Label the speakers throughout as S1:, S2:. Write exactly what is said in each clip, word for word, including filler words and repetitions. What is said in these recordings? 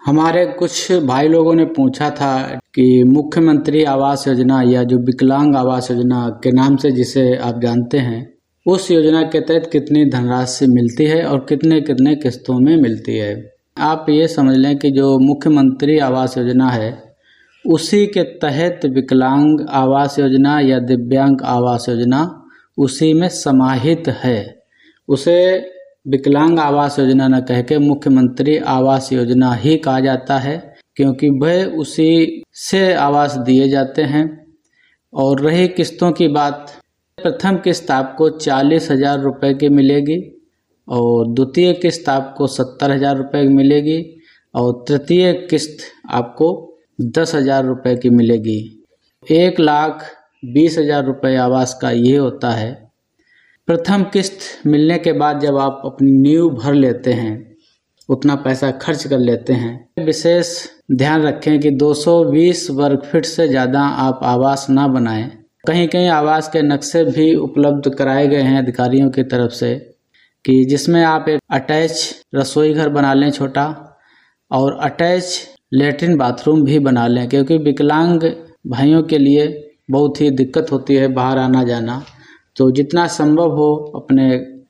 S1: हमारे कुछ भाई लोगों ने पूछा था कि मुख्यमंत्री आवास योजना या जो विकलांग आवास योजना के नाम से जिसे आप जानते हैं, उस योजना के तहत कितनी धनराशि मिलती है और कितने कितने किस्तों में मिलती है। आप ये समझ लें कि जो मुख्यमंत्री आवास योजना है उसी के तहत विकलांग आवास योजना या दिव्यांग आवास योजना उसी में समाहित है। उसे विकलांग आवास योजना न कह के मुख्यमंत्री आवास योजना ही कहा जाता है, क्योंकि वह उसी से आवास दिए जाते हैं। और रही किस्तों की बात, प्रथम किस्त आपको चालीस हजार रुपये की मिलेगी और द्वितीय किस्त आपको सत्तर हजार रुपये की मिलेगी और तृतीय किस्त आपको दस हजार रुपये की मिलेगी। एक लाख बीस हजार रुपये आवास का ये होता है। प्रथम किस्त मिलने के बाद जब आप अपनी नींव भर लेते हैं, उतना पैसा खर्च कर लेते हैं, विशेष ध्यान रखें कि दो सौ बीस वर्ग फीट से ज़्यादा आप आवास ना बनाएं। कहीं कहीं आवास के नक्शे भी उपलब्ध कराए गए हैं अधिकारियों की तरफ से कि जिसमें आप एक अटैच रसोई घर बना लें छोटा और अटैच लेटरिन बाथरूम भी बना लें, क्योंकि विकलांग भाइयों के लिए बहुत ही दिक्कत होती है बाहर आना जाना। तो जितना संभव हो अपने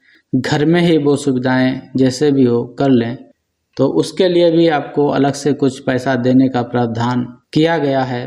S1: घर में ही वो सुविधाएं जैसे भी हो कर लें। तो उसके लिए भी आपको अलग से कुछ पैसा देने का प्रावधान किया गया है।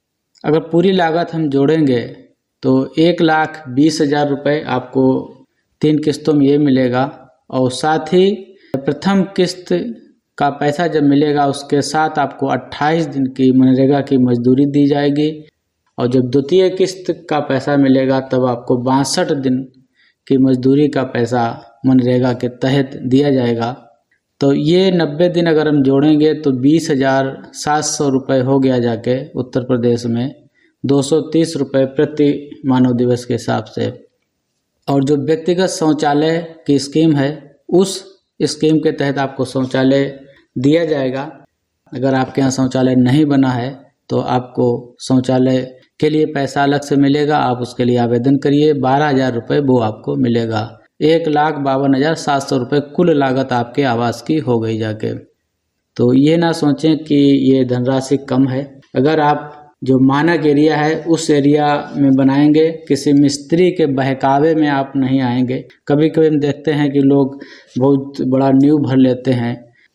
S1: अगर पूरी लागत हम जोड़ेंगे तो एक लाख बीस हजार रुपये आपको तीन किस्तों में ये मिलेगा और साथ ही प्रथम किस्त का पैसा जब मिलेगा उसके साथ आपको अट्ठाईस दिन की मनरेगा की मजदूरी दी जाएगी और जब द्वितीय किस्त का पैसा मिलेगा तब आपको बासठ दिन की मजदूरी का पैसा मनरेगा के तहत दिया जाएगा। तो ये नब्बे दिन अगर हम जोड़ेंगे तो बीस हजार सात सौ रुपये हो गया जाके उत्तर प्रदेश में दो सौ तीस रुपये प्रति मानव दिवस के हिसाब से। और जो व्यक्तिगत शौचालय की स्कीम है उस स्कीम के तहत आपको शौचालय दिया जाएगा। अगर आपके यहाँ शौचालय नहीं बना है तो आपको शौचालय के लिए पैसा अलग से मिलेगा, आप उसके लिए आवेदन करिए, बारह हजार रुपये वो आपको मिलेगा। एक लाख बावन हजार सात सौ रुपये कुल लागत आपके आवास की हो गई जाके। तो ये ना सोचें कि ये धनराशि कम है। अगर आप जो मानक एरिया है उस एरिया में बनाएंगे, किसी मिस्त्री के बहकावे में आप नहीं आएंगे। कभी कभी हम देखते हैं कि लोग बहुत बड़ा नींव भर लेते हैं,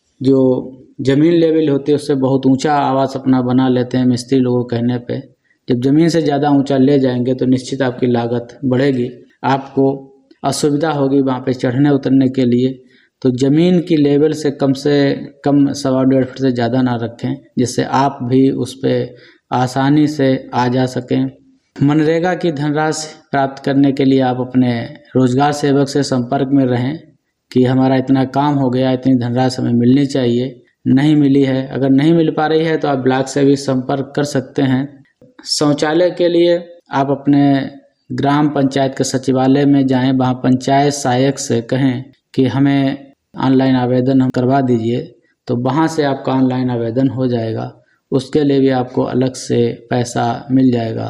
S1: जो ज़मीन लेवल होती है उससे बहुत ऊंचा आवास अपना बना लेते हैं मिस्त्री लोगों के कहने पे। जब ज़मीन से ज़्यादा ऊंचा ले जाएंगे तो निश्चित आपकी लागत बढ़ेगी, आपको असुविधा होगी वहाँ पे चढ़ने उतरने के लिए। तो ज़मीन की लेवल से कम से कम सवा डेढ़ फुट से ज़्यादा ना रखें, जिससे आप भी उस पर आसानी से आ जा सकें। मनरेगा की धनराशि प्राप्त करने के लिए आप अपने रोजगार सेवक से संपर्क में रहें कि हमारा इतना काम हो गया, इतनी धनराशि हमें मिलनी चाहिए, नहीं मिली है। अगर नहीं मिल पा रही है तो आप ब्लॉक से भी संपर्क कर सकते हैं। शौचालय के लिए आप अपने ग्राम पंचायत के सचिवालय में जाएं, वहाँ पंचायत सहायक से कहें कि हमें ऑनलाइन आवेदन हम करवा दीजिए, तो वहाँ से आपका ऑनलाइन आवेदन हो जाएगा। उसके लिए भी आपको अलग से पैसा मिल जाएगा।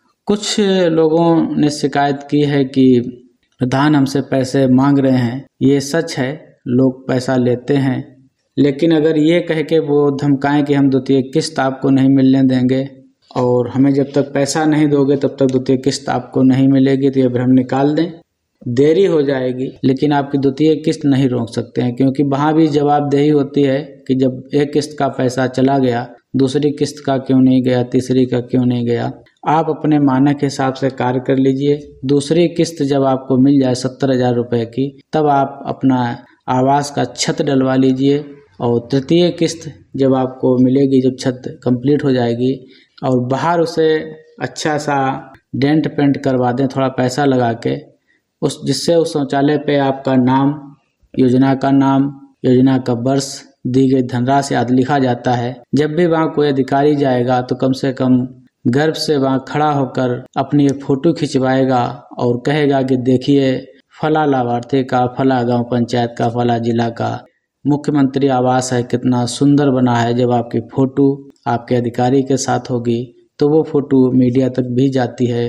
S1: कुछ लोगों ने शिकायत की है कि प्रधान हमसे पैसे मांग रहे हैं। ये सच है, लोग पैसा लेते हैं, लेकिन अगर ये कह के वो धमकाएं कि हम द्वितीय किस्त आपको नहीं मिलने देंगे और हमें जब तक पैसा नहीं दोगे तब तक द्वितीय किस्त आपको नहीं मिलेगी, तो ये फिर हम निकाल दें, देरी हो जाएगी, लेकिन आपकी द्वितीय किस्त नहीं रोक सकते हैं। क्योंकि वहाँ भी जवाबदेही होती है कि जब एक किस्त का पैसा चला गया, दूसरी किस्त का क्यों नहीं गया, तीसरी का क्यों नहीं गया। आप अपने मानक हिसाब से कार्य कर लीजिए। दूसरी किस्त जब आपको मिल जाए सत्तर हजार रुपये की, तब आप अपना आवास का छत डलवा लीजिए और तृतीय किस्त जब आपको मिलेगी, जब छत कंप्लीट हो जाएगी और बाहर उसे अच्छा सा डेंट पेंट करवा दें थोड़ा पैसा लगा के, उस जिससे उस शौचालय पे आपका नाम, योजना का नाम, योजना का वर्ष, दी गई धनराशि आदि लिखा जाता है। जब भी वहाँ कोई अधिकारी जाएगा तो कम से कम गर्व से वहाँ खड़ा होकर अपनी एक फ़ोटो खिंचवाएगा और कहेगा कि देखिए फला लाभार्थी का, फला गांव पंचायत का, फला जिला का मुख्यमंत्री आवास है, कितना सुंदर बना है। जब आपकी फ़ोटो आपके अधिकारी के साथ होगी तो वो फ़ोटो मीडिया तक भी जाती है,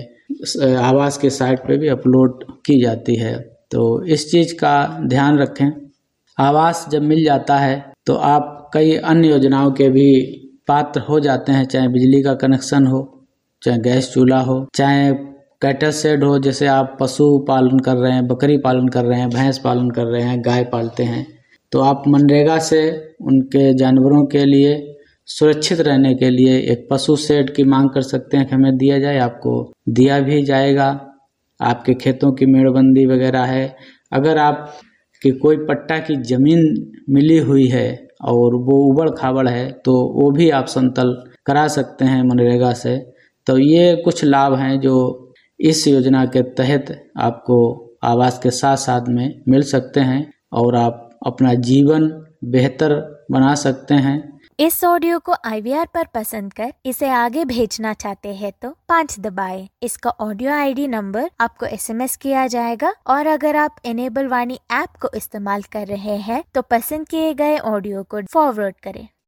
S1: आवास के साइट पे भी अपलोड की जाती है। तो इस चीज़ का ध्यान रखें। आवास जब मिल जाता है तो आप कई अन्य योजनाओं के भी पात्र हो जाते हैं, चाहे बिजली का कनेक्शन हो, चाहे गैस चूल्हा हो, चाहे कैटल शेड हो, जैसे आप पशु पालन कर रहे हैं, बकरी पालन कर रहे हैं, भैंस पालन कर रहे हैं, गाय पालते हैं, तो आप मनरेगा से उनके जानवरों के लिए सुरक्षित रहने के लिए एक पशु शेड की मांग कर सकते हैं कि हमें दिया जाए, आपको दिया भी जाएगा। आपके खेतों की मेड़बंदी वगैरह है, अगर आप कि कोई पट्टा की जमीन मिली हुई है और वो उबड़ खाबड़ है तो वो भी आप समतल करा सकते हैं मनरेगा से। तो ये कुछ लाभ हैं जो इस योजना के तहत आपको आवास के साथ साथ में मिल सकते हैं और आप अपना जीवन बेहतर बना सकते हैं।
S2: इस ऑडियो को आई वी आर पर पसंद कर इसे आगे भेजना चाहते हैं तो पाँच दबाएं। इसका ऑडियो आई डी नंबर आपको एस एम एस किया जाएगा और अगर आप इनेबल वाणी ऐप को इस्तेमाल कर रहे हैं तो पसंद किए गए ऑडियो को फॉरवर्ड करें।